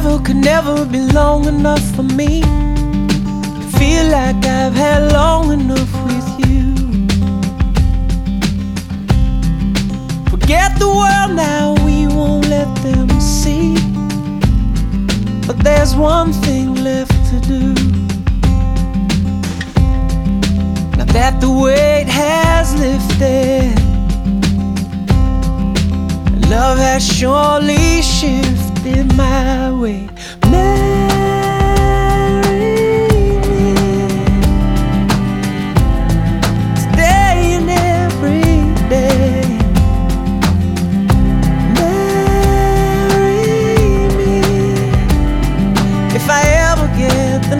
forever could never be long enough for me. Feel like I've had long enough with you. Forget the world now, we won't let them see. But there's one thing left to do. Now that the weight has lifted, love has surely shifted my way.